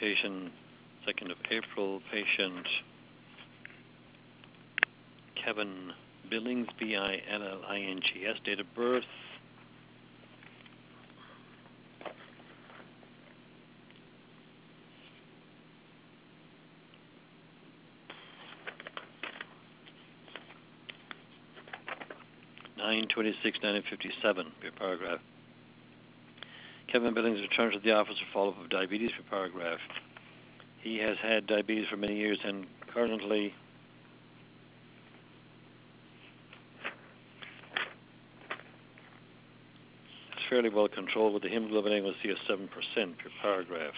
dictation, 2nd of April. Patient Kevin Billings, Billings, date of birth 9/26/1957, per paragraph. Kevin Billings returned to the office for follow-up of diabetes, per paragraph. He has had diabetes for many years and currently is fairly well controlled with a hemoglobin A1C of 7%, per paragraph.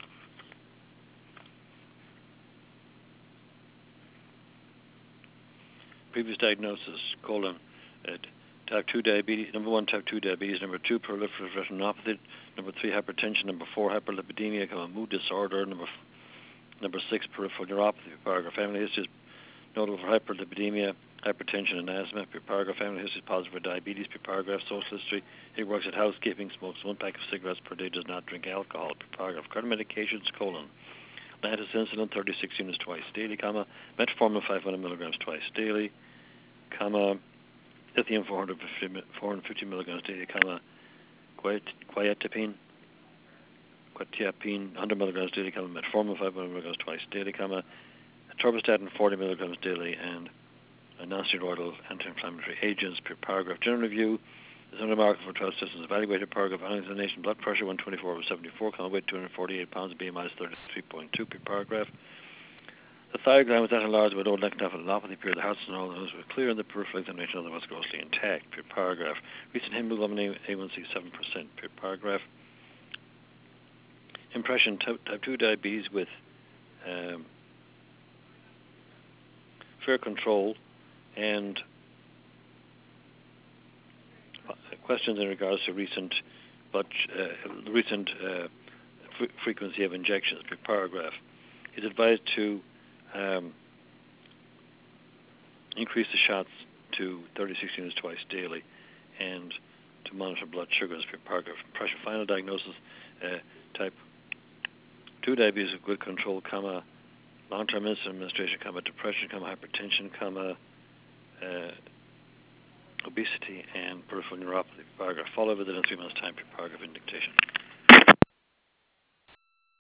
Previous diagnosis, type 2 diabetes, number 1, type 2 diabetes, number 2, proliferative retinopathy, number 3, hypertension, number 4, hyperlipidemia, mood disorder, number 6, peripheral neuropathy, per paragraph. Family history is notable for hyperlipidemia, hypertension, and asthma, per paragraph. Family history is positive for diabetes, per paragraph. Social history, he works at housekeeping, smokes 1 pack of cigarettes per day, does not drink alcohol, per paragraph. Current medications, Lantus insulin, 36 units twice daily, metformin, 500 milligrams twice daily, lithium, 450 milligrams daily, quietiapine, 100 milligrams daily, metformin, 500 milligrams twice daily, atorvastatin, 40 milligrams daily, and non-steroidal anti-inflammatory agents, per paragraph. General review is unremarkable for 12 systems evaluated. Paragraph. Examination, blood pressure 124/74, weight 248 pounds, BMI is 33.2, per paragraph. The thyroid gland was at enlarged with old encephalopathy, the heart and all those were clear, and the peripheral examination otherwise grossly intact, per paragraph. Recent hemoglobin A1C 7%, per paragraph. Impression, type 2 diabetes with fair control, and questions in regards to recent frequency of injections, per paragraph. He's advised to increase the shots to 36 units twice daily, and to monitor blood sugars, per paragraph. Pressure. Final diagnosis: type 2 diabetes with good control, long-term insulin administration, depression, hypertension, obesity, and peripheral neuropathy, per paragraph. Follow within 3 months' time, per paragraph in dictation.